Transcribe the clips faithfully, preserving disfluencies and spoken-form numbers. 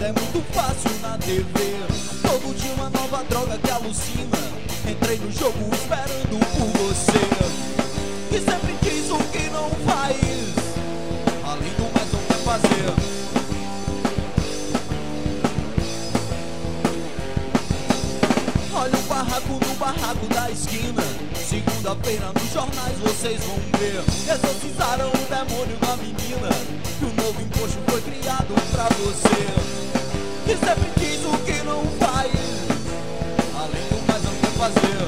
é muito fácil na T V. Todo dia uma nova droga que alucina. Entrei no jogo esperando por você, que sempre diz o que não faz, além do mais não quer fazer. Olha o barraco no barraco da esquina. Segunda-feira nos jornais vocês vão ver. Exorcizaram o demônio da menina, que o novo imposto foi criado pra você, que sempre diz o que não faz, além do mais não quer fazer.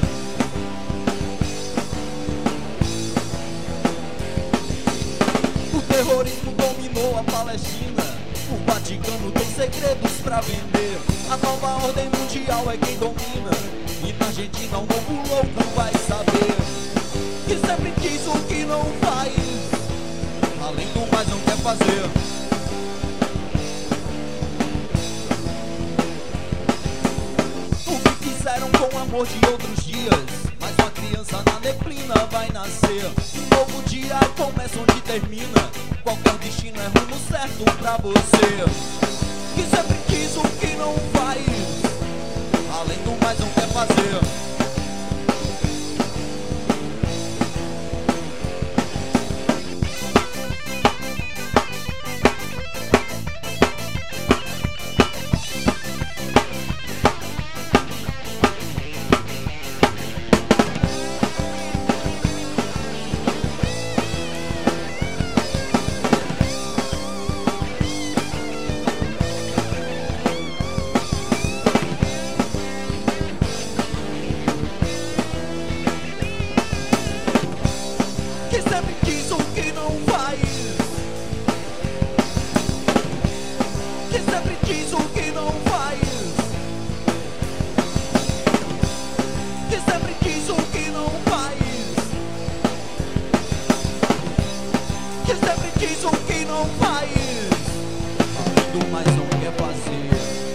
O terrorismo dominou a Palestina. O Vaticano tem segredos pra vender. A nova ordem mundial é quem domina. E na Argentina o novo louco vai saber, que sempre diz o que não faz, além do mais não quer fazer. O que fizeram com o amor de outros dias, mas uma criança na neblina vai nascer. Um novo dia começa onde termina. Qualquer destino é rumo certo pra você, que sempre diz o que não faz, além do mais não quer fazer. Que sempre diz o que não faz, que sempre diz o que não faz, que sempre diz o que não faz, que sempre diz o que não faz, além do mais não quer fazer.